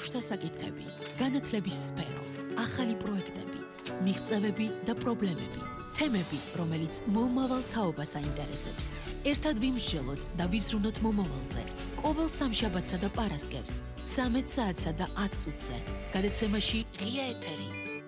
ბავშვთა საკითხები, განათლების სფერო, ახალი პროექტები, მიღწევები და პრობლემები, თემები, რომელიც მომავალ თაობას აინტერესებს. ერთად ვიმსჯელოთ და ვიზრუნოთ მომავალზე. ყოველ სამშაბათსა და პარასკევს, 13 საათსა და 10 წუთზე. გადაცემაში ღია ეთერი.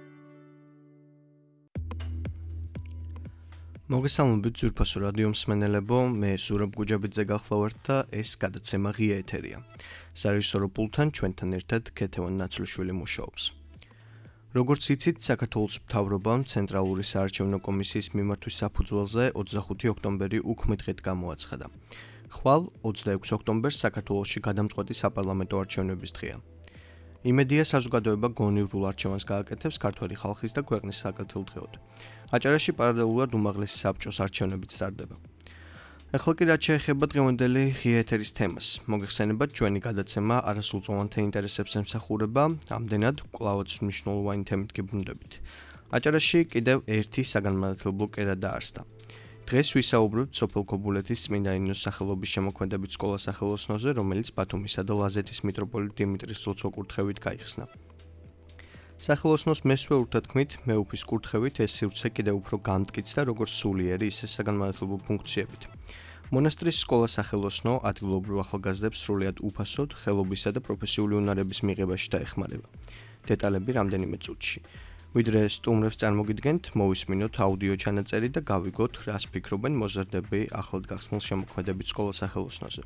მოგესალმებით ძვირფასო რადიო მსმენელებო, მე ზურაბ გუჯაბიძე გახლავართ და ეს გადაცემა ღია ეთერია. სარეჟისორო პულტთან ჩვენთან ერთად ქეთევან ნაცვლიშვილი მუშაობს. როგორც იცით, საქართველოს მთავრობამ ცენტრალური საარჩევნო კომისიის მიმართვის საფუძველზე 25 ოქტომბერი უქმე დღედ გამოაცხადა. ხვალ 26 ოქტომბერს საქართველოში გადამწყვეტი საპარლამენტო არჩევნების დღეა. იმედია საზოგადოება გონივრულ არჩევანს გააკეთებს ქართველი ხალხის და ქვეყნის საკეთილდღეოდ. აჭარაში პარალელურად უმაღლესი საბჭოს არჩევნებიც ტარდება. ახლა კი რაც შეეხება დღევანდელი ღია ეთერის თემას, მოგეხსენებათ ჩვენი გადაცემა არასრულწლოვანთა ინტერესებს ემსახურება, ამდენად კვლავაც მნიშვნელოვანი თემით გიბრუნდებით. აჭარაში კიდევ ერთი საგანმანათლებლო კერა დაარსდა. დღეს ვისაუბრებთ სოფელ ქობულეთის წმინდა ნინოს სახელობის შემოქმედებით სკოლას სახელოსნოზე, რომელიც ბათუმისა და ლაზეთის მიტროპოლიტ დიმიტრის ლოცვა-კურთხევით გაიხსნა. სახელოსნოს მესვე ურთათქმით, მეუფის კურთხევით ეს სივრცე კიდევ უფრო განმტკიცდა როგორც სულიერი, ისე საგანმანათლებლო ფუნქციებით. მონასტრის სკოლა სახელოსნო ადგილობრივ ახალგაზრდებს სრულიად უფასოდ, ხელობისა და პროფესიული უნარების მიღებაში დაეხმარება. დეტალები რამდენიმე წუთში. ვიდრე სტუმრებს წარმოგიდგენთ, მოვისმინოთ აუდიო ჩანაწერი და გავიგოთ, რას ფიქრობენ მოზარდები ახლად გახსნილ შემოქმედებით სკოლა სახელოსნოზე.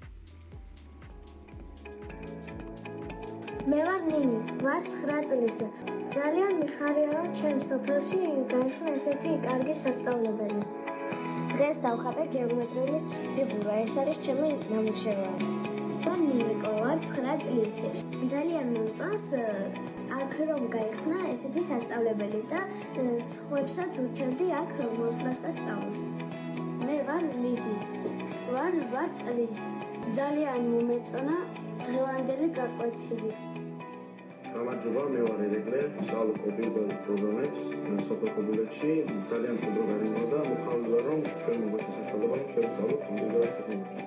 მე ვარ ნინი, ვარ 9 წლისა. ძალიან მიხარია, რომ ჩემს სოფელში გაიხსნა ესეთი კარგი სასწავლებელი. დღეს დავხატე გეომეტრიული ფიგურა, ეს არის ჩემი ნამუშევარი. და ნინიკო, ვარ 9 წლისი. ძალიან მომწონს რომ გაიხსნა ესეთი სასწავლებელი და სხვებსაც ურჩევდი აქ მოსვლას და სწავლას. მე ვარ ლიზი, ვარ 8 წლის. ძალიან მომეწონა დღევანდელი გაკვეთილი. გამარჯობა, მე ვარ ირეკლე, ვსწავლობ კომპიუტერულ პროგრამებს სოფელ ქობულეთში. ძალიან მყუდრო გარემოა და მოხალ ვარ, რომ ჩვენ მოგვეცეს საშუალება, რომ ჩვენ ვსწავლობ კომპიუტერულ ტექნოლოგიას.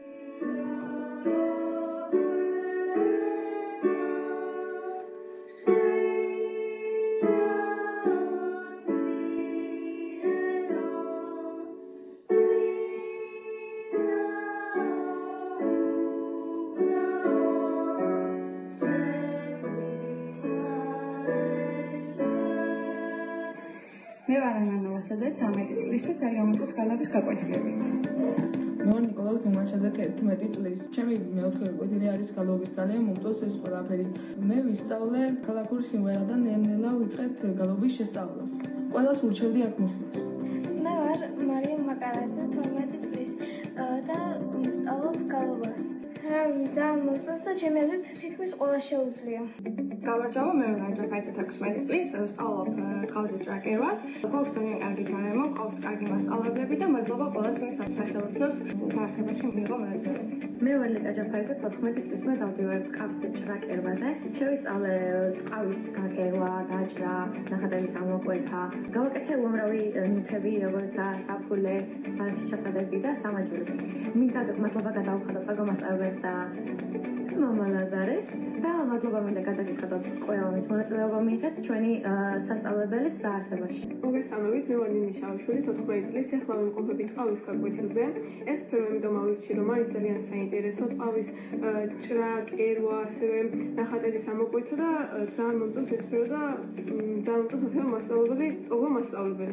მე ვარ ანანა ვასაძე, 13 წლის და ძალიან მომწონს გალობის გაკვეთილები. მე ვარ ნიკოლოზ გუმაშაძე, 11 წლის. ჩემი მეოთხე გაკვეთილი არის გალობის, ძალიან მომწონს ეს ყველაფერი. მე ვისწავლე ქალაქურ სიმღერადან ნელ-ნელა ვიწყებთ გალობის შესწავლას. ყველას ურჩევდი აქ მოსვლას. მე ვარ მარიამ მაკარაძე, 12 წლის და ვისწავლობ გალობას. ძალიან მომწონს და ჩემი აზრით თითქმის ყველა შეუძლია. გამარჯობა, მე ვარ ნაჯაფაიძე, 16 წლის, ვსწავლობ ტყავზე ჭრაკერვას. გვაქვს ძალიან კარგი გარემო, ყავს კარგი მასწავლებლები და მადლობა ყველას, ვინც ამ სახელოსნოს დაარსებაში მიიღო მონაწილეობა. მე ვარ ლეკა ჯაფაიძე, 14 წლის და დავდივარ ტყავზე ჭრაკერვაზე. შევისწავლე ტყავის გაკერვა, დაჭრა, ნახატების ამოკვეთა. გავაკეთე უამრავი ნივთები, როგორიცაა საფულე, ჩასადები და სამაჯურები. მინდა მადლობა გადავხადოთ პაგომასწავლებელს და მამალაზარეს და მადლობა მინდა გადაგიხადოთ ყველამის მონაწილეობა მიიღეთ ჩვენი სასწავლებელის დაარსებაში. მოგესალმებით, მე ვარ ნინი შავშვილი, 14 წლის, ახლა ვიმყოფები ტყავის გაკვეთილზე. ეს სფერო იმიტომ მოვირჩი, რომ არის ძალიან საინტერესო, ტყავის ჭრა, კერვა, ასევე ნახატების ამოკვეთა და ძალიან მომწონს ეს სფერო და ძალიან მომწონს ასევე მასწავლებელი, ოღონდ მასწავლებელი.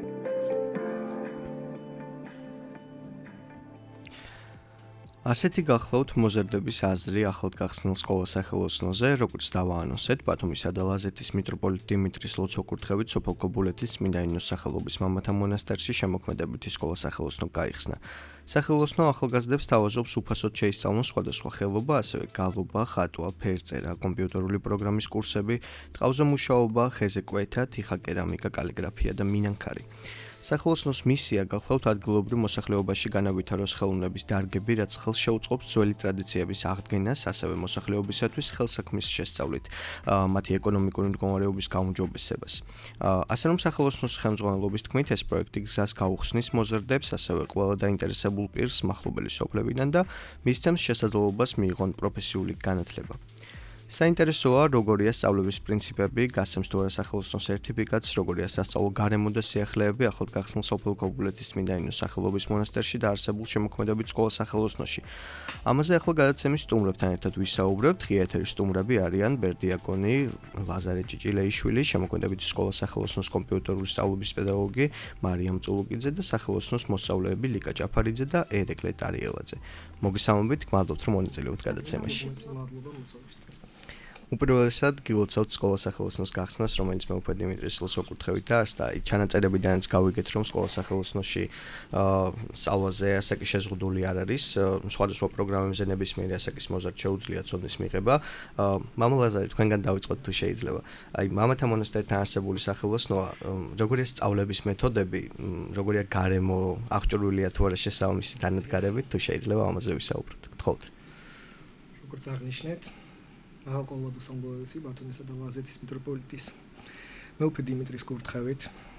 ასეთი გახლავთ მოზარდების აზრი ახლად გახსნილ სკოლა სახელოსნოზე, როგორც დავაანონსეთ, ბათუმისა და ლაზეთის მიტროპოლიტ დიმიტრის ლოცვა-კურთხევით სოფელ ქობულეთის წმინდა ნინოს სახელობის მამათა მონასტერში შემოქმედებითი სკოლა სახელოსნო გაიხსნა. სახელოსნო ახალგაზრდებს თავაზობს უფასოდ შეისწავლონ სხვადასხვა ხელობა, ასევე გალობა, ხატვა, ფერწერა, კომპიუტერული პროგრამის კურსები, ტყავზე მუშაობა, ხეზე კვეთა, თიხაკერამიკა, კალიგრაფია და მინანქარი. სახელოსნოს მისია გახლავთ ადგილობრივ მოსახლეობაში განავითაროს ხელოვნების დარგები, რაც ხელს შეუწყობს ძველი ტრადიციების აღდგენას, ასევე მოსახლეობისათვის ხელსაქმის შესწავლით, მათი ეკონომიკური მდგომარეობის გაუმჯობესებას. ასე რომ სახელოსნოს ხელმძღვანელობის თქმით, ეს პროექტი გზას გაუხსნის მოზარდებს, ასევე ყველა დაინტერესებულ პირს მახლობელი სოფლებიდან და მისცემს შესაძლებლობას მიიღონ პროფესიული განათლება. საინტერესოა, როგორია სწავლების პრინციპები, გასცემს თუ არა სახელოსნო სერტიფიკატს, როგორია სასწავლო გარემო და სიახლეები, ახლად გახსნილ სოფელ ქობულეთის წმინდა ნინოს სახელობის მონასტერში და არსებულ შემოქმედებით სკოლა სახელოსნოში. ამაზე ახლა გადაცემის სტუმრებთან ერთად ვისაუბრებთ. ღია ეთერის სტუმრები არიან ბერდიაკონი, ლაზარე ჭიჭილეიშვილი, შემოქმედებითი სკოლა სახელოსნოს კომპიუტერული სწავლების პედაგოგი მარიამ წულუკიძე და სახელოსნოს მოსწავლეები ლიკა ჭაფარიძე და ერეკლე ტარიელაძე. მოგესალმებით, გმადლობთ რომ მონაწილეობთ გადაცემაში. უპირველესად გილოცავთ სკოლა სახელოსნოს გახსნას, რომელიც მე უკვე დიმიტრის სულს ვაკურთხევით და და ჩანაწერებიდანაც გავიგეთ, რომ სკოლა სახელოსნოში სწავლაზე ასაკი შეზღუდული არ არის, სხვადასხვა პროგრამებზე ნებისმიერი ასაკის მოზარდ შეუძლია ცოდნის მიღება. მამა ლაზარე, თქვენგან დავიწყოთ თუ შეიძლება. აი, მამათა მონასტერთან არსებული სახელოსნოა, როგორია სწავლების მეთოდები, როგორია გარემო, აღჭურვილია თუ არა შესაბამისი დანადგარებით, თუ შეიძლება ამაზე ვისაუბროთ. გთხოვთ. როგორც აღნიშნეთ, აღალყოლად უსამბლოევსი ბათუმისა და ლაზეთის მიტროპოლიტის მეუფე დიმიტრის კურთხევით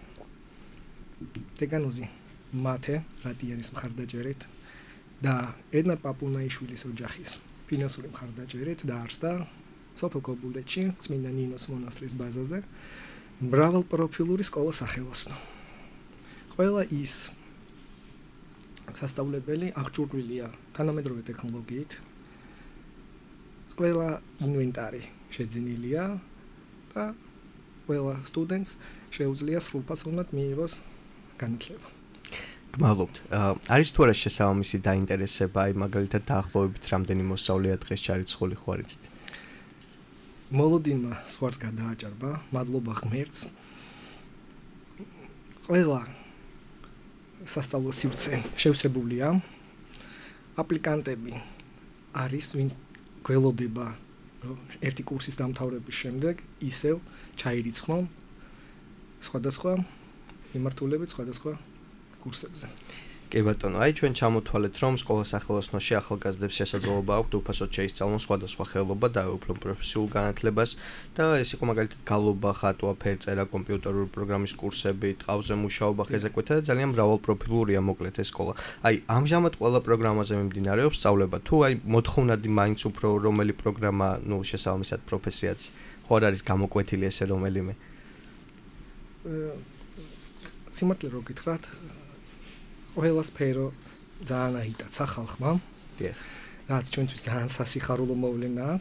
დეგანოზი მათე რატიანის მხარდაჭერით და ედნარ პაპულნაიშვილის ოჯახის ფინანსური მხარდაჭერით დაარსდა სოფელ ქობულეთში წმინდა ნინოს მონასტრის ბაზაზე მრავალპროფილური სკოლა სახელოსნო. ყველა ის სასწავლებელი აღჭურვილია თანამედროვე ტექნოლოგიით. ყველა ინვენტარი შეძენილია და ყველა სტუდენტს შეუძლია სრულფასოვნად მიიღოს განათლება. გმადლობთ. არის თუ არა შესაბამისი დაინტერესება, აი მაგალითად დაახლოებით რამდენი მოსწავლეა დღეს ჩარიცხული ხო არიცით? მოლოდინმა სხვას გადააჭარბა, მადლობა ღმერთს. ყველა სასწავლო სივრცე შევსებულია. აპლიკანტები არის ვინც გველოდება რომ ერთი კურსის დამთავრების შემდეგ ისევ ჩაირიცხონ სხვადასხვა მიმართულებით სხვადასხვა კურსებზე. კი ბატონო, აი ჩვენ ჩამოთვალეთ, რომ სკოლა სახელოსნოში ახალგაზრდებს შესაძლებლობა აქვთ უფასოდ შეისწავლონ სხვადასხვა ხელობა და აეუფლონ პროფესიულ განათლებას და ეს იყო მაგალითად გალობა, ხატვა, ფერწერა, კომპიუტერული პროგრამის კურსები, ტყავზე მუშაობა, ხეზეკვეთა და ძალიან მრავალპროფილურია მოკლედ ეს სკოლა. აი ამჟამად ყველა პროგრამაზე მიმდინარეობს სწავლება თუ აი მოთხოვნადი მაინც უფრო რომელი პროგრამა, ნუ შესაბამისად პროფესიაც ხო არის გამოკვეთილი ესე რომელიმე? სიმართლე რო გითხრათ, ყველა სფერო ძალიან აიტაცა ხალხმა. დიახ. რაც ჩვენთვის ძალიან სასიხარულო მოვლენაა.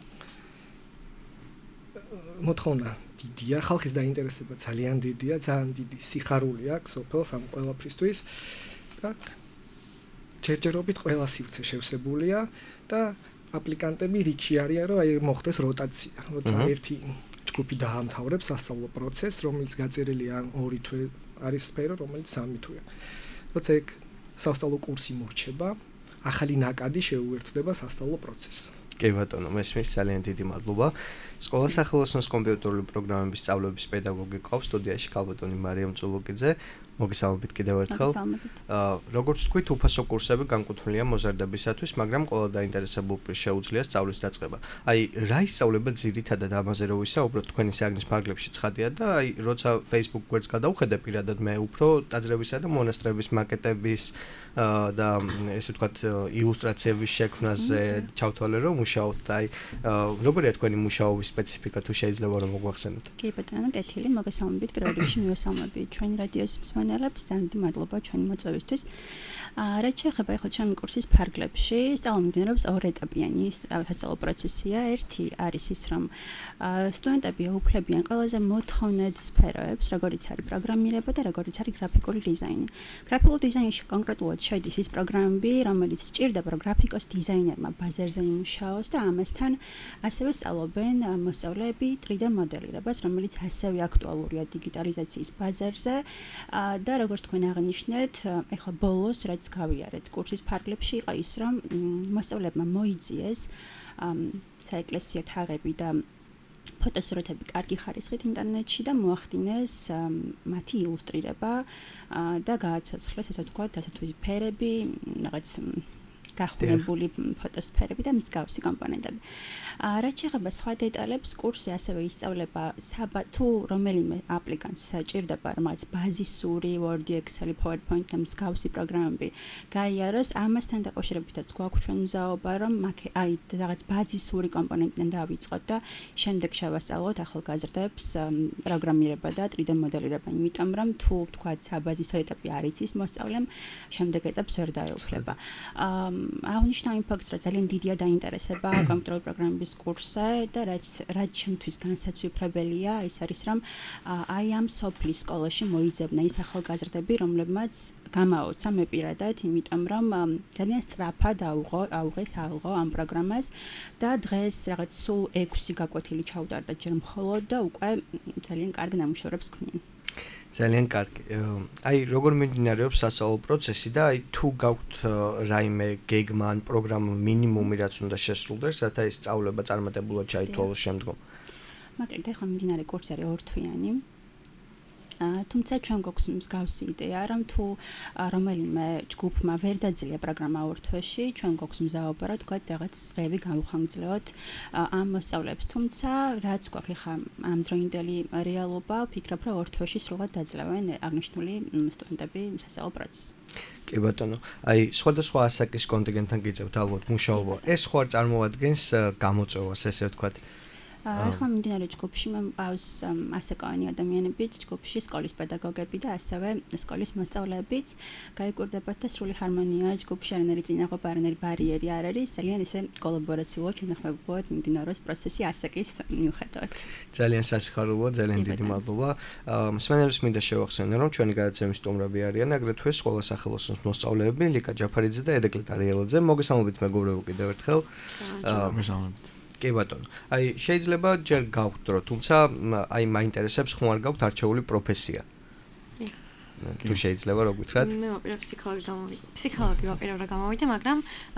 მოთხოვნა დიდია, ხალხის დაინტერესება ძალიან დიდია, ძალიან დიდი სიხარული აქვს სოფელს ამ ყველაფრისთვის და ჯერჯერობით ყველა სივრცე შევსებულია და აპლიკანტები რიგში არიან, რომ აი მოხდეს როტაცია, როცა ერთი ჯგუფი დაამთავრებს სასწავლო პროცესს, რომელიც გაწერილია 2 თვე არის სფერო, რომელიც 3 თვეა. როცა ეგ სასწავლო კურსი მორჩება, ახალი ნაკადი შეუერთდება სასწავლო პროცესს. კი ბატონო, მესმის ძალიან დიდი მადლობა. სკოლა სახელოსნოს კომპიუტერული პროგრამების სწავლების პედაგოგი ყავს სტუდიაში ქალბატონი მარიამ წულუკიძე. მოგესალმებით კიდევ ერთხელ. როგორც თქვით, უფასო კურსები განკუთვნილია მოზარდებისათვის, მაგრამ ყველა დაინტერესებულ პირს შეუძლია სწავლის დაწყება. აი, რა ისწავლება ძირითადად ამაზე რო ვისაუბროთ, თქვენი საგნის ფარგლებში ცხადია და აი, როცა Facebook გვერდს გადავხედე პირადად მე უფრო ტაძრებისა და მონასტრების მაკეტების და ესე ვთქვათ ილუსტრაციების შექმნაზე ჩავთვალე რომ მუშაობთ. აი, როგორია თქვენი მუშაობის სპეციფიკა თუ შეიძლება რომ მოგვახსენოთ? კი ბატონო, კეთილი, მოგესალმებით. პირველ რიგში მივესალმები ჩვენი რადიოს მსმენელებს, ძალიან დიდი მადლობა ჩვენი მოწვევისთვის. რაც შეეხება ახლა ჩემი კურსის ფარგლებში, სწავლა მიმდინარეობს 2 ეტაპიანი სასწავლო პროცესია. ერთი არის ის, რომ სტუდენტები აუფლებიან ყველაზე მოთხოვნად სფეროებს, როგორიც არის პროგრამირება და როგორიც არის გრაფიკული დიზაინი. გრაფიკულ დიზაინში კონკრეტულად შედის ის პროგრამები, რომელიც სჭირდება გრაფიკოს დიზაინერმა ბაზარზე იმუშაოს და ამასთან ასევე სწავლობენ მოსწავლეები 3D მოდელირებას, რომელიც ასევე აქტუალურია დიგიტალიზაციის ბაზარზე და როგორც თქვენ აღნიშნეთ, ახლა ბოლოს რაც გავიარეთ კურსის ფარგლებში იყო ის, რომ მოსწავლეებმა მოიძიეს საეკლესიო თაღები და ფოტოსურათები კარგი ხარისხით ინტერნეტში და მოახდინეს მათი ილუსტრირება და გააცოცხლეს, ასე ვთქვათ, ასეთვიზი ფერები, რაღაც გახუნებული ფოტოსფერები და მსგავსი კომპონენტები. რაც შეეხება სხვა დეტალებს, კურსი ასევე ისწავლება თუ რომელიმე აპლიკანტს ჭირდება, რომელიც ბაზისური Word, Excel, PowerPoint და მსგავსი პროგრამები გაიაროს, ამასთან დაკავშირებითაც გვაქვს ჩვენ მზაობა, რომ რაღაც ბაზისური კომპონენტიდან დავიწყოთ და შემდეგ შევასწავლოთ ახალგაზრდებს პროგრამირება და 3D მოდელირება, იმიტომ რომ თუ თქვათ საბაზისო ეტაპი არ იცის მოსწავლემ, შემდეგ ეტაპს ვერ დაეუფლება. აღნიშნავ იმ ფაქტს, რომ ძალიან დიდია დაინტერესება კომპიუტერული პროგრამების კურსზე და რაც ჩემთვის განსაცვიფრებელია, ის არის რომ აი ამ სოფლის სკოლაში მოიძებნა ის ახალგაზრდები, რომლებმაც გამაოცა მე პირადად, იმიტომ რომ ძალიან სწრაფად აუღეს ამ პროგრამას და დღეს რაღაც სულ 6 გაკვეთილი ჩავდარდა ჯერ მხოლოდ და უკვე ძალიან კარგ ნამუშევრებს ქმნიან. ძალიან კარგი. აი როგორ მიმდინარეობს სასწავლო პროცესი და აი თუ გაქვთ რაიმე გეგმა ან პროგრამა მინიმუმი რაც უნდა შესრულდეს, რათა ეს სწავლება წარმატებულად ჩაითვალოს შემდგომ. მაგრამ ახლა მიმდინარე კურსი არის 2 თვიანი. თუმცა ჩვენ გვაქვს მსგავსი იდეა, რომ თუ რომელიმე ჯგუფმა ვერ დაძლია პროგრამა 2 თვეში, ჩვენ გვაქვს მზაობა, რა თქვა, რაღაც დღეები გავუხანგრძლევთ ამ მოსწავლეებს. თუმცა რაც გვაქვს ახლა ამ დროინდელი რეალობა, ვფიქრობ, რომ 2 თვეში სრულად დაძლევენ აღნიშნული სტუდენტები სასწავლო პროცესს. კი ბატონო, აი სხვადასხვა ასაკის კონტინგენტთან გიწევთ ალბათ მუშაობა. ეს ხო არ წარმოადგენს გამოწვევას, ესე ვთქვათ. ახლა მიმდინარე ჯგუფში მყავს ასაკოვანი ადამიანები, ჯგუფში სკოლის პედაგოგები და ასევე სკოლის მოსწავლეებიც. გაიკვირდებათ და სრული ჰარმონია ჯგუფში არანაირი წინაღობა, არანაირი ბარიერი არ არის, ძალიან ისე კოლაბორაციულად შენახებულად მიმდინარეობს პროცესი ასაკის მიუხედავად. ძალიან სასიხარულოა, ძალიან დიდი მადლობა. მსმენელებს მინდა შევახსენო, რომ ჩვენი გადაცემის სტუმრები არიან აგრეთვე სკოლის სახელოსნოს მოსწავლეები ლიკა ჯაფარიძე და ერეკლე ტარიელაძე. მოგესალმებით მეგობრებო კიდევ ერთხელ. მოგესალმებით. კი ბატონო. აი შეიძლება ჯერ გავხდ დრო, თუმცა აი მაინტერესებს ხომ არ გაქვთ არჩეული პროფესია. თუ შეიძლება რო გითხრათ? მე ვაპირებ ფსიქოლოგი ვაპირებ რა გამოვიდა, მაგრამ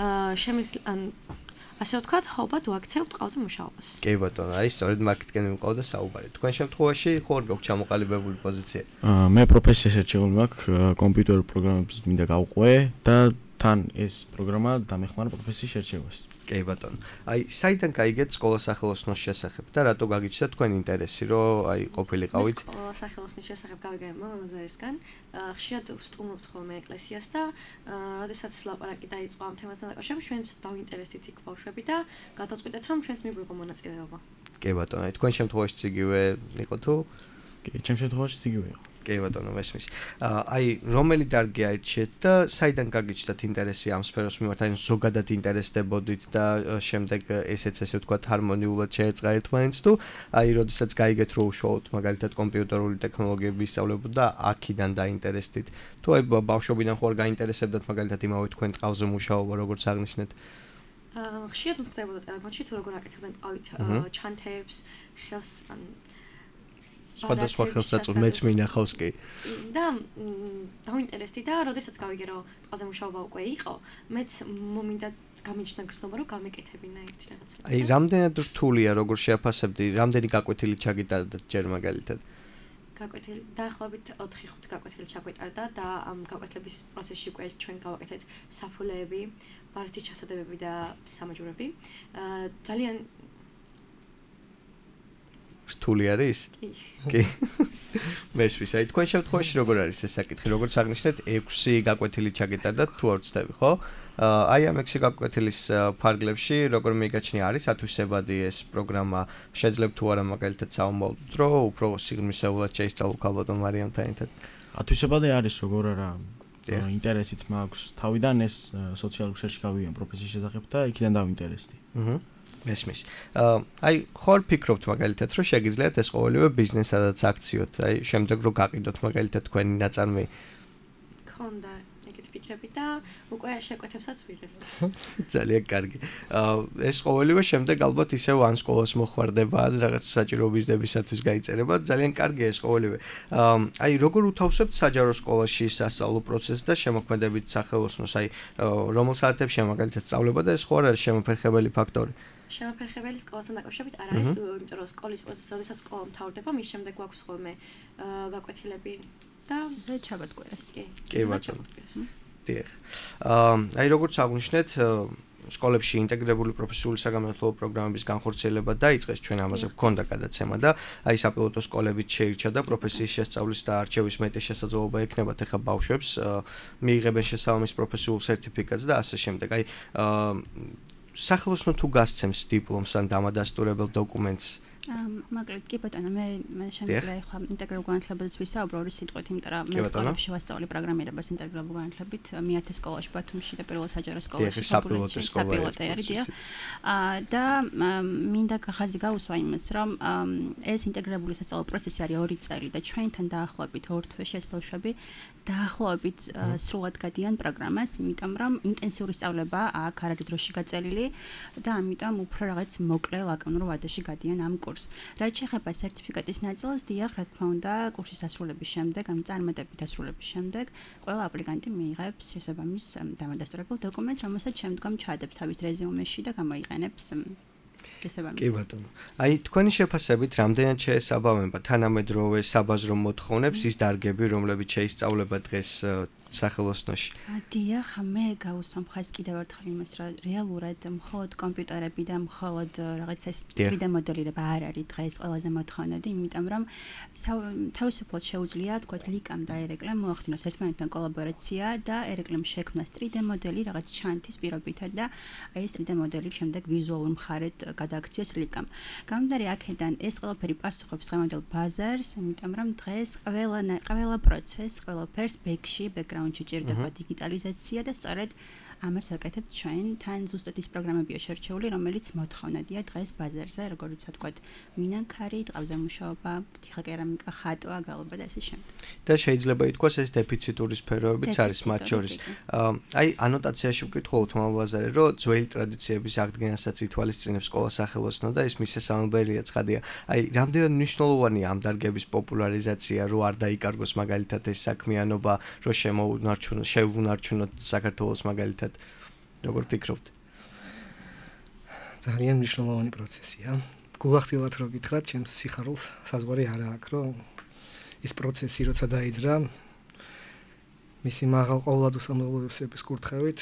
ასე ვთქვათ, ხალბათ ვაქცევთ ყავზე მუშაობას. კი ბატონო, აი სწორედ მარკეტინგ მიყავდა საუბარი. თქვენ შემთხვევაში ხო არ გაქვთ ჩამოყალიბებული პოზიცია? მე პროფესიას ერჩეული მაქვს, კომპიუტერულ პროგრამებს მინდა გავყვე და თან ეს პროგრამა დამეხმარა პროფესიის შერჩევას. კი ბატონო. აი საიდან გაიგეთ სკოლის სახელოსნოს შესახებ და რატო გაგიჩნდა თქვენ ინტერესი, რომ აი ყოფილიყავით? სკოლის სახელოსნოს შესახებ გავიგე მამაზარისგან. ხშირად ვსტუმრობთ ხოლმე ეკლესიას და როდესაც ლაპარაკი დაიწყო ამ თემასთან დაკავშირებით, ჩვენც დავინტერესდით იქ ბავშვები და გადავწყვიტეთ, რომ ჩვენც მიგვიღო მონაწილეობა. კი ბატონო, აი თქვენ შემთხვევაში იგივე იყო თუ? კი, ჩემ შემთხვევაში იგივე იყო. კი ბატონო, მესმის. აი რომელი დარგი აირჩიეთ და საიდან გაგიჩნდათ ინტერესი ამ სფეროს მიმართ, აი ზოგადად ინტერესდებოდით და შემდეგ ესეც ესე ვთქვათ ჰარმონიულად შეერწყა ერთმანეთს თუ აი როდესაც გაიგეთ რომ უშუალოდ მაგალითად კომპიუტერული ტექნოლოგიები ისწავლებოდ და აქედან დაინტერესდით თუ აი ბავშვობიდან ხო არ გაინტერესებდათ მაგალითად იმავე თქვენ ტყავზე მუშაობა როგორც აღნიშნეთ? ხშირად მხვდებოდა ტელეფონში თუ როგორ აკეთებენ ტყავით ჩანთებს, ხელს სხვადასხვა ხელსაწვდომი მეც მინახავს კი. და დავინტერესდი და როდესაც გავიგე რომ ტყავზე მუშაობა უკვე იყო, მეც მომინდა გამიჩნდა გრძნობა რომ გამეკეთებინა ერთ რაღაცა. აი რამდენად რთულია როგორ შეაფასებდი, რამდენი გაკვეთილი ჩაგიტარდათ ჯერ მაგალითად? გაკვეთილი დაახლოებით 4-5 გაკვეთილი ჩაგვეტარდა და ამ გაკვეთილების პროცესში უკვე ჩვენ გავაკეთეთ საფულეები, ბარათის ჩასადებები და სამაჯურები. ძალიან რთული არის? კი. მესმის, აი თქვენ შემთხვევაში როგორ არის ეს საკითხი? როგორც აღნიშნეთ, 6 გაკვეთილი ჩაგეტარდათ, თუ არ ვცდები, ხო? აი ამ 6 გაკვეთილის ფარგლებში როგორ მიიგაჩნია არის ათვისებადი ეს პროგრამა? შეძლებთ თუ არა მაგალითად საომავლოდ, რომ უფრო სიღრმისეულად შეისწავლო ქალბატონ მარიამთან ერთად? ათვისებადი არის როგორ არა. ინტერესიც მაქვს. თავიდან ეს სოციალურ ქსელში გავიგე პროფესიის შესახებ და იქიდან დავინტერესდი. მესმის. აი ხო არ ფიქრობთ მაგალითად რომ შეგიძლიათ ეს ყოველივე ბიზნესადაც აქციოთ, აი შემდეგ რომ გაყიდოთ მაგალითად თქვენი ნაწარმი? ქონდა ეგეთი ფიქრები და უკვე შეკვეთებსაც ვიღებთ. ძალიან კარგი. ეს ყოველივე შემდეგ ალბათ ისევ ან სკოლას მოხვარდება, ან რაღაც საჭირო ბიზნესებისათვის გაიწერება, ძალიან კარგია ეს ყოველივე. აი როგორ უთავსებთ საჯარო სკოლაში სასწავლო პროცესს და შემოქმედებით სახელოსნოს, აი რომელ საათებში მაგალითად სწავლება და ეს ხო არ არის შემოფერხებელი ფაქტორი? შემოფერხებელი სკოლასთან დაკავშირებით არ არის, იმიტომ რომ სკოლის პროცესი, როდესაც სკოლა მთავრდება, მის შემდეგ გვაქვს ხოლმე გაკვეთილები და ჩაბატ კვირას. კი ბატონო. დიახ. აი როგორც აღნიშნეთ, სკოლებში ინტეგრირებული პროფესიული საგანმანათლებლო პროგრამების განხორციელება დაიწყეს, ჩვენ ამაზე გვქონდა გადაცემა და აი საპილოტო სკოლებით შეირჩა და პროფესიის შესწავლის და არჩევის მეტი შესაძლებლობა ექნებათ ახლა ბავშვებს, მიიღებენ შესაბამის პროფესიულ სერტიფიკატს და ასე შემდეგ. აი სახელოსნო თუ გასცემს დიპლომს ან დამადასტურებელ დოკუმენტს მაგრამ კი ბატონო მე შემიძლია ახლა ინტეგრირებულ განათლებაზე ვისაუბრო ორი სიტყვით, იმიტომ რომ მე სკოლებში ვასწავლე პროგრამირებას ინტეგრირებულ განათლებით, მე-10 სკოლაში ბათუმში და პირველ საჯარო სკოლაში საპილოტე არის და მინდა ხაზი გაუსვა იმას, რომ ეს ინტეგრირებული სასწავლო პროცესი არის 2 წელი და ჩვენთან დაახლოებით 2 თვეში ეს ბავშვები დაახლოებით სრულად გადიან პროგრამას, იმიტომ რომ ინტენსიური სწავლება აქ არ არის დროში გაწელილი და ამიტომ უფრო რაღაც მოკლე ლაკონურ ვადაში გადიან ამ კურსს. რაც შეეხება სერტიფიკატის ნაწილს, დიახ, რა თქმა უნდა, კურსის დასრულების შემდეგ, ამ წარმატებით დასრულების შემდეგ, ყველა აპლიკანტი მიიღებს შესაბამის დამადასტურებელ დოკუმენტს, რომელსაც შემდგომ ჩაადებს თავის რეზიუმეში და გამოიყენებს შესაბამისად. კი ბატონო. აი თქვენი შეფასებით, რამდენად შეესაბამება თანამედროვე საბაზრო მოთხოვნებს ის დარგები, რომლებიც შეისწავლება დღეს სახელოსნოში? დიახ, მე გავუსვამ ხაზს კიდევ ერთხელ იმას, რომ რეალურად მხოლოდ კომპიუტერები და მხოლოდ რაღაც ეს 3D მოდელირება არ არის დღეს ყველაზე მოთხოვნადი, იმიტომ რომ თავისუფლად შეუძლია, თქვათ, ლიკამ და ერეკლემ მოახდინოს ერთმანეთთან კოლაბორაცია და ერეკლემ შექმნას 3D მოდელი რაღაც ჩანთის პირობითად და ეს 3D მოდელი შემდეგ ვიზუალურ მხარედ გადააქციეს ლიკამ. გამომდინარე აქედან ეს ყველაფერი პასუხობს დღევანდელ ბაზარს, იმიტომ რომ დღეს ყველა პროცესს, ყველაფერს background-ში ჭირდება დიგიტალიზაცია და სწორედ ამას ვაკეთებთ ჩვენ. თან ზუსტად ის პროგრამებია შერჩეული, რომელიც მოთხოვნადია დღეს ბაზარზე, როგორც ვთქვათ, მინანქარი, ტყავზე მუშაობა, თიხაკერამიკა, ხატვა, გალობა და ასე შემდეგ. და შეიძლება ითქვას ეს დეფიციტური სფეროებიც არის მათ შორის. აი ანოტაციაში ვკითხულობთ მომლაზარე, რომ ძველი ტრადიციების აღდგენასაც ითვალისწინებს სკოლა სახელოსნო და ეს მისასალმებელია ცხადია. აი რამდენად მნიშვნელოვანია ამ დარგების პოპულარიზაცია, რომ არ დაიკარგოს მაგალითად ეს საქმიანობა, რომ შევუნარჩუნოთ საქართველოს მაგალითად როგორ ფიქრობთ? ძალიან მნიშვნელოვანი პროცესია. გულახდილად რო გითხრათ, ჩემს სიხარულს საზღვარი არ აქვს, რომ ეს პროცესი როცა დაიძრა, მისი მაღალ ყოვლადუსამეულოების კურთხევით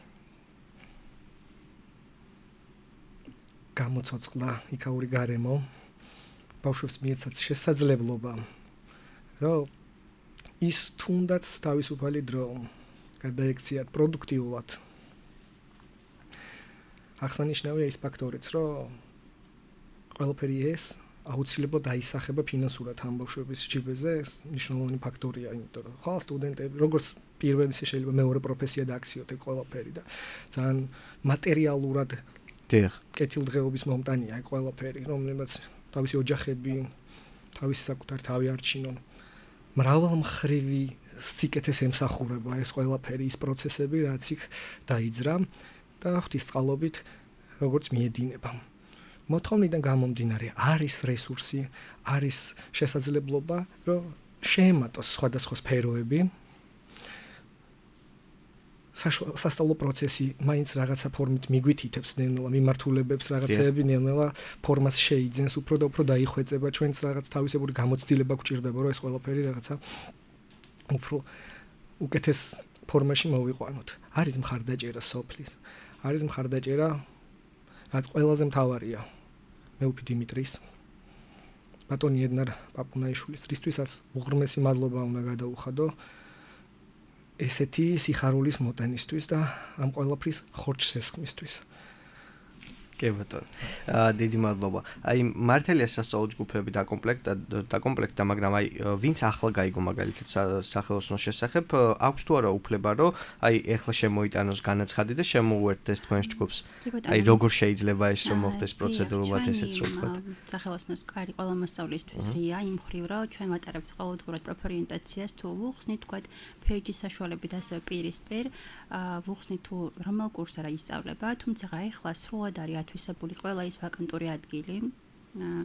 გამოცოცხლა იქაური გარემო, ბავშვებს მიეცათ შესაძლებლობა, რომ ის თუნდაც თავისუფალი დრო გადაექციათ პროდუქტიულად. აღსანიშნავია ის ფაქტორიც, რომ ყველაფერი ეს აუცილებლად დაისახება ფინანსურად ამ ბავშვების ჯიბეზე, ეს მნიშვნელოვანი ფაქტორია, იმიტომ რომ ხვალ სტუდენტები, როგორც პირველი შეიძლება მეორე პროფესია დააქციოთ ეს ყველაფერი და ძალიან მატერიალურად კეთილდღეობის მომტანია ეს ყველაფერი, რომელსაც თავისი ოჯახები, თავისი საკუთარი თავი არჩინონ. მრავალმხრივი სიკეთეს ემსახურება ეს ყველაფერი, ის პროცესები, რაც იქ დაიძრა და ღვთისწყალობით როგორც მიედინება. მოთხოვნიდან გამომდინარე არის რესურსი, არის შესაძლებლობა, რომ შეემატოს სხვადასხვა სფეროები. სასწავლო პროცესი მაინც რაღაცა ფორმით მიგვითითებს ნელ-ნელა მიმართულებებს, რაღაცეები ნელ-ნელა ფორმას შეიძენს, უფრო და უფრო დაიხვეწება, ჩვენც რაღაც თავისებური გამოცდილება გვჭირდება, რომ ეს ყველაფერი რაღაცა უფრო უკეთეს ფორმაში მოვიყვანოთ. არის მხარდაჭერა სოფლის. არის მხარდაჭერა, რაც ყველაზე მთავარია. მეუფი დიმიტრის, ბატონი ედნარ პაპუნაიშვილის, რისთვისაც უღრმესი მადლობა უნდა გადაუხადო ესეთი სიხარულის მოტანისთვის და ამ ყველაფრის ხორჩსესხმისთვის. კი ბატონო. დიდი მადლობა. აი მართალია სასწავლო ჯგუფები დაკომპლექტდა, მაგრამ აი ვინც ახლა გაიგო მაგალითად სახელოსნოს შესახებ, აქვს თუ არა უფლება, რომ აი ეხლა შემოიტანოს განაცხადი და შემოუერთდეს თქვენს ჯგუფს. აი როგორ შეიძლება ეს რომ მოხდეს პროცედურულად ესეც რო ვთქვათ. სახელოსნოს კარი ყველა მოსწავლისთვის ღია იმ მხრივ, რომ ჩვენ ვატარებთ ყოველდღურად პროფორიენტაციას, თუ ვუხსნით თქვათ ფეიჯის საშუალებით ასევე პირისპირ, ვუხსნით თუ რომელ კურსს არა ისწავლება, თუმცა ეხლა სრულად არის ათვისებული ყველა ის ვაკანტური ადგილი,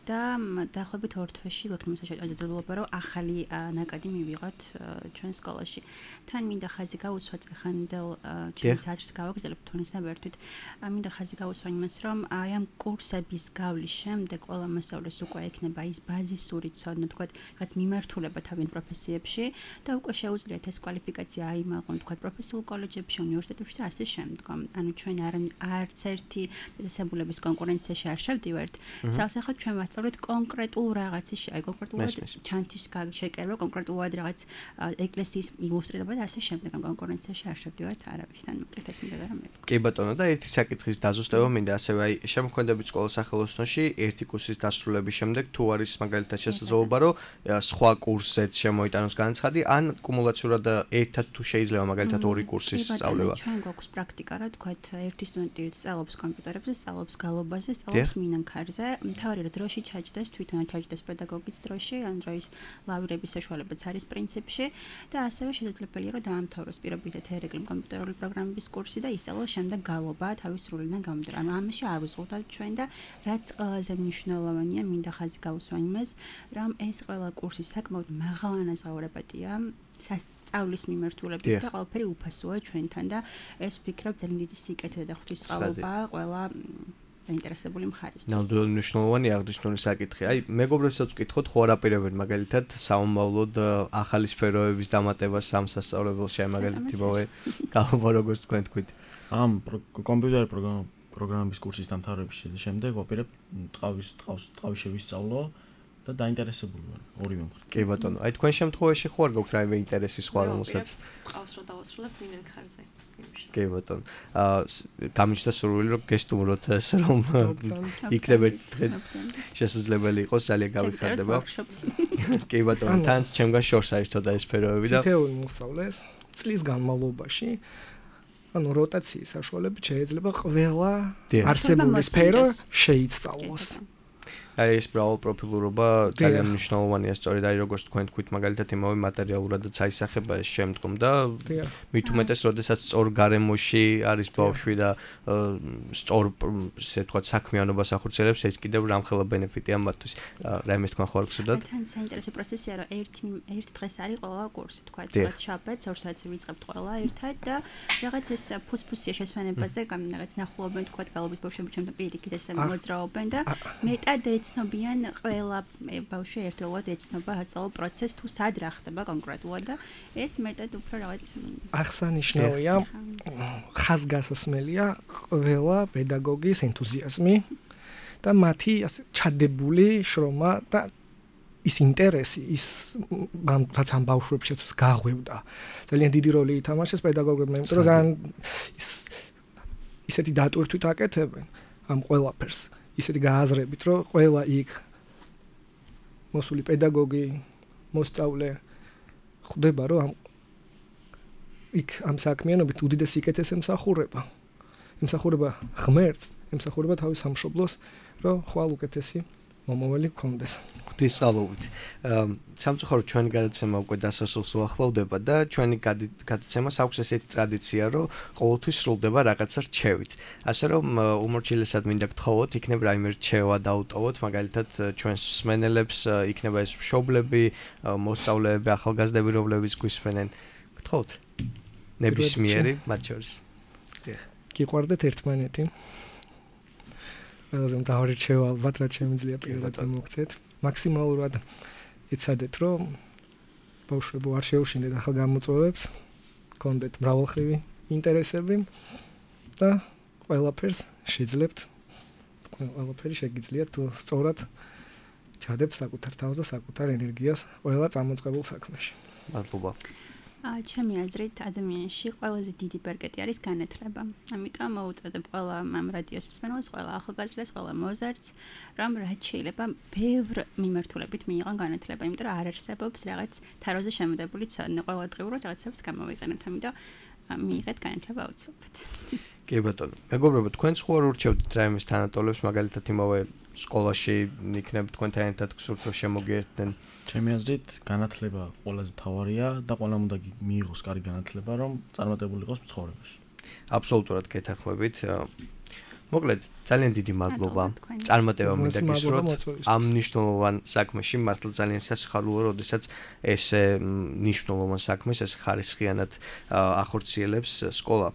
და დაახლოებით 2 თვეში ვექნებოდა შესაძლებლობა რომ ახალი ნაკადი მივიღოთ ჩვენ სკოლაში. თან მინდა ხაზი გაუსვა წახანდელ ჩემს აზრს გავაგრძელებ თონის ნაბერთვით. მინდა ხაზი გაუსვა იმას რომ აი ამ კურსების გავლის შემდეგ ყველა მასწავლეს უკვე ექნება ის ბაზისური ცოდნა თქვა რაც მიმართულება თავიანთ პროფესიებში და უკვე შეუძლიათ ეს კვალიფიკაცია აიმაღონ თქვა პროფესიულ კოლეჯებში, უნივერსიტეტებში და ასე შემდგომ. ანუ ჩვენ არც ერთი დაწესებულების კონკურენციაში არ შევდივართ. სასახად ჩვენ ვასწავლეთ კონკრეტულ რაღაცის, აი კონკრეტულად ჩანთის შეკერება, კონკრეტულად რაღაც ეკლესიის ილუსტრირება და ასე შემდეგ. ამ კონკურენციაში არ შევდივართ არავისთან, მოკლედ ეს მინდა რომ მეთქვა. კი ბატონო და ერთი საკითხის დაზუსტება მინდა ასევე აი შემოქმედებით სკოლის სახელოსნოში ერთი კურსის დასრულების შემდეგ თუ არის მაგალითად შესაძლებლობა რომ სხვა კურსზეც შემოიტანოს განცხადი ან კუმულაციურად ერთად თუ შეიძლება მაგალითად ორი კურსის სწავლება. ჩვენ გვაქვს პრაქტიკა რა თქვათ ერთი სტუდენტი სწავლობს კომპიუტერებზე, სწავლობს გალობაზე, სწავლობს მინანქარზე. მთავარი რომ დროში ჩაჯდეს, თვითონ ჩაჯდეს პედაგოგის დროში, ან დროის ლავირების საშუალებაც არის პრინციპში და ასევე შესაძლებელია რომ დაამთავროს პირობითად ერეკლიმ კომპიუტერული პროგრამების კურსი და ისწავლოს შემდეგ გალობა თავის სრულიდან გამომდინარე. ანუ ამაში არ ვიზღუდავთ ჩვენ და რაც ყველაზე მნიშვნელოვანია, მინდა ხაზი გავუსვა იმას, რომ ეს ყველა კურსი საკმაოდ მაღალანაზღაურებადია. სასწავლის მიმართულებით და ყველაფერი უფასოა ჩვენთან და ეს ვფიქრობ ძალიან დიდი სიკეთე და ღვთისმსწავლობაა ყველა დაინტერესებული მხარისთვის. ნამდვილად მნიშვნელოვანი აღნიშნული საკითხი. აი, მეგობრებსაც ვკითხოთ, ხო არაპირებენ მაგალითად საომავლოდ ახალი სფეროების დამატებას ამ სასწავლებელში, მაგალითად იმავე გალობა როგორც თქვენ თქვით. ამ კომპიუტერული პროგრამების კურსის დამთავრების შემდეგ ვაპირებ ტყავი შევისწავლო და დაინტერესებული ვარ ორივე მხრივ. კი ბატონო, აი თქვენ შემთხვევაში ხო არ გაქვთ რაიმე ინტერესი სხვა რომელსაც ყავს რომ დავასრულებ მინანქარზე. კი ბატონო. გამიჩნდა სურვილი რომ გესტუმროთ ეს რომ იქნება დღე შესაძლებელი იყოს ძალიან გავიხარდება. კი ბატონო, თანაც ჩემგან შორს არის ცოტა ეს სფეროები და თითოეული მოსწავლეს წლის განმავლობაში ანუ როტაციის საშუალებით შეიძლება ყველა არსებული სფერო შეიცვალოს. აი ეს პროფილურობა ძალიან მნიშვნელოვანია სწორედ აი როგორც თქვენ თქვით მაგალითად იმავე მატერიალურადაც აისახება ეს შემდგომ და მით უმეტეს როდესაც სწორ გარემოში არის ბავშვი და სწორ ესე ვთქვათ საქმიანობას ახორციელებს ეს კიდევ რამხელა ბენეფიტია მათთვის რაიმე თქვა ხო არ გსურდათ? თან საინტერესო პროცესია რომ ერთ დღეს არის ყველა კურსი თქვა რაღაც შაბათს 2 საათზე ვიწყებთ ყველა ერთად და რაღაც ეს ფუსფუსია შესვენებაზე რაღაც ნახულობენ თქვა გალობის ბავშვები ჩემთან პირიქით ესე მოძრაობენ და მეტად ეცნობიან ყველა ბავშვი ერთდროულად ეცნობა ასწავლო პროცესს თუ სად რა ხდება კონკრეტულად და ეს მეტად უფრო რაღაც აღსანიშნავია ხაზგასმელია ყველა პედაგოგის ენთუზიაზმი და მათი ასე ჩადებული შრომა და ის ინტერესი ის რაც ამ ბავშვებშიც გაღვევდა ძალიან დიდი როლი ითამაშეს პედაგოგებმა იმიტომ რომ ძალიან ისეთი დატვირთვით აკეთებენ ამ ყველაფერს ისეთი გააზრებით, რომ ყველა იქ მოსული პედაგოგი, მოსწავლე ხვდება, რომ იქ ამ საქმიანობით უდიდეს სიკეთეს ემსახურება. ემსახურება ღმერთს, ემსახურება თავის სამშობლოს, რომ ხვალ უკეთესი მომავალი გქონდეს. ღვთისმსწავლობით. სამწუხაროდ ჩვენი გადაცემა უკვე დასასრულს უახლოვდება და ჩვენი გადაცემას აქვს ესეთი ტრადიცია, რომ ყოველთვის სრულდება რაღაცა რჩევით. ასე რომ უმორჩილესად მინდა გთხოვოთ, იქნებ რაიმე რჩევა დაუტოვოთ, მაგალითად ჩვენს მსმენელებს, იქნება ეს მშობლები, მოსწავლეები, ახალგაზრდები, რომლებიც გვისმენენ. გთხოვთ. ნებისმიერი მათ შორის. გიყვარდეთ ერთმანეთი. ყველაზე მთავარი რჩევა ალბათ რაც შემიძლია პირადად მოგცეთ. მაქსიმალურად ეცადეთ რომ ბავშვებო არ შეუშინდეთ ახალ გამოწვევებს, გქონდეთ მრავალხრივი ინტერესები და ყველაფერს შეძლებთ. ყველაფერი შეგიძლიათ თუ სწორად ჩადებთ საკუთარ თავს და საკუთარ ენერგიას ყველა წამოწყებულ საქმეში. მადლობა. ჩემი აზრით ადამიანში ყველაზე დიდი ბერკეტი არის განათლება. ამიტომ მოუწოდებ ყველა ამ რადიოს მსმენელს, ყველა ახალგაზრდას, ყველა მოზარდს, რომ რაც შეიძლება ბევრ მიმართულებით მიიღონ განათლება, იმიტომ რომ არ არსებობს რაღაც თაროზე შემოდებული ცოდნა, ყოველდღიურად რაღაცებს გამოვიყენებთ, ამიტომ მიიღეთ განათლება აუცილებლად. კი ბატონო. მეგობრებო, თქვენც ხო არ ურჩევთ რაიმეს თანატოლებს, მაგალითად იმავე სკოლაში იქნებ თქვენთან ერთად გსურთ რომ შემოგიერთდნენ. ჩემი აზრით, განათლება ყველაზე მთავარია და ყველამ უნდა მიიღოს კარგი განათლება, რომ წარმატებული იყოს ცხოვრებაში. აბსოლუტურად გეთანხმებით. მოკლედ, ძალიან დიდი მადლობა. წარმატება მინდა გისურვოთ ამ მნიშვნელოვან საქმეში, მართლა ძალიან სასიხარულო, როდესაც ეს მნიშვნელოვან საქმეს ეს ხარისხიანად ახორციელებს სკოლა.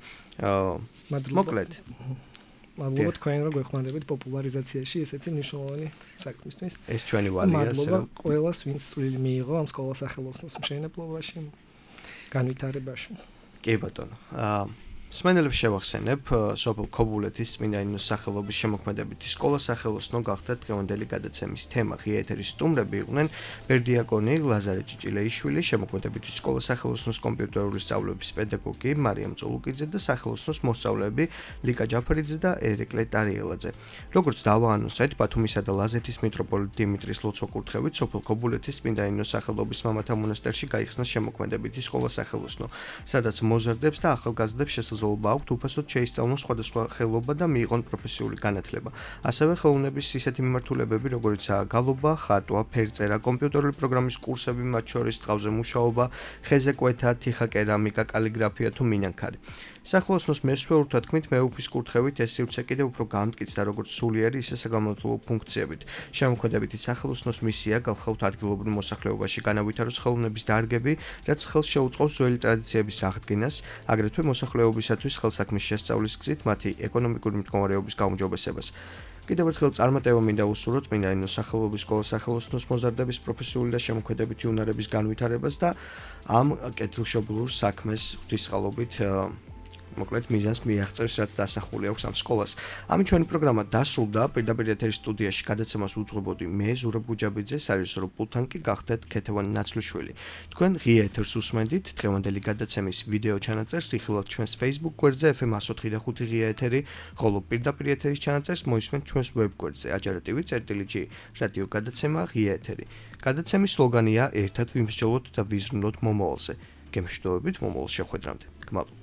მოკლედ. მადლობა თქვენ რომ გვეხმარებით პოპულარიზაციაში ესეთი მნიშვნელოვანი საქმისთვის. ეს ჩვენი ვალია, მადლობა ყველას, ვინც წვლილი მიიღო ამ სკოლას სახელოსნოს მშენებლობაში, განვითარებაში. კი ბატონო. სმენელებს შევახსენებ, სოფელ ქობულეთის წმინდა ნინოს სახელობის შემოქმედებითი სკოლა სახელოსნო გახდა დღევანდელი გადაცემის თემა. ღია ეთერის სტუმრები იყვნენ ბერდიაკონი ლაზარე ჭიჭილეიშვილი, შემოქმედებითი სკოლა სახელოსნოს კომპიუტერული სწავლების პედაგოგი მარიამ წულუკიძე და სახელოსნოს მოსწავლეები ლიკა ჯაფერიძე და ერეკლე ტარიელაძე. როგორც დავაანონსეთ, ბათუმისა და ლაზეთის მიტროპოლიტ დიმიტრის ლოცვა-კურთხევით სოფელ ქობულეთის წმინდა ნინოს სახელობის მამათა მონასტერში გაიხსნა შემოქმედებითი სკოლა სახელოსნო, სადაც მოზარდებს და ახალგაზრდებს ზოლობა აქვთ უფასოდ შეისწავლონ სხვადასხვა ხელობა და მიიღონ პროფესიული განათლება. ასევე ხელოვნების ისეთი მიმართულებები, როგორიცაა გალობა, ხატვა, ფერწერა, კომპიუტერული პროგრამის კურსები, მათ შორის ტყავზე მუშაობა, ხეზე კვეთა, თიხა, კერამიკა, კალიგრაფია თუ მინანქარი. სახელოსნოს მესვე ურთათქმით მეუფის კურთხევით ეს სივრცე კიდევ უფრო განმტკიცდა როგორც სულიერი, ისე საგამომცემლო ფუნქციებით. შემოქმედებითი სახელოსნოს მისია გალხავთ ადგილობრივ მოსახლეობაში განავითაროს ხელოვნების დარგები, რაც ხელს შეუწყობს ძველი ტრადიციების აღდგენას, აგრეთვე მოსახლეობისათვის ხელსაქმის შესწავლის გზით მათი ეკონომიკური მდგომარეობის გაუმჯობესებას. კიდევ ერთხელ წარმატება მინდა უსურვო წმინდა ნინოს სახელობის სკოლის სახელოსნოს მოზარდების პროფესიული და შემოქმედებითი უნარების განვითარებას და ამ კეთილშობილურ საქმეს ღვთისმსხალობით მოკლედ მიზანს მიაღწევს, რაც დასახული აქვს ამ სკოლას. ამით ჩვენი პროგრამა დასრულდა. პირდაპირ ეთერის სტუდიაში გადაცემას უძღვებოდი მე, ზურაბ გუჯაბიძე, სარიჟისორო პულტთან კი გახდათ ქეთევან ნაცვლიშვილი. თქვენ ღია ეთერს უსმენდით, დღევანდელი გადაცემის ვიდეო ჩანაწერს იხილავთ ჩვენს Facebook გვერდზე FM104.5 ღია ეთერი, ხოლო პირდაპირ ეთერის ჩანაწერს მოისმენთ ჩვენს ვებ გვერდზე ajarativi.g რადიო გადაცემა ღია ეთერი. გადაცემის სლოგანია ერთად ვიმსჯელოთ და ვიზრუნოთ მომავალზე. გემშვიდობებით მომავალ შეხვედრამდე. გმადლობთ.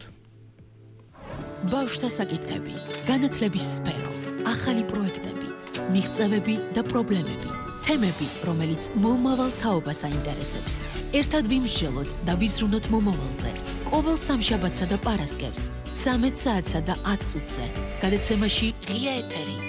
ბავშვთა საკითხები, განათლების სფერო, ახალი პროექტები, მიღწევები და პრობლემები, თემები, რომელიც მომავალ თაობას აინტერესებს. ერთად ვიმსჯელოთ და ვიზრუნოთ მომავალზე. ყოველ სამშაბათსა და პარასკევს 13 საათსა და 10 წუთზე. გადაცემაში ღია ეთერი.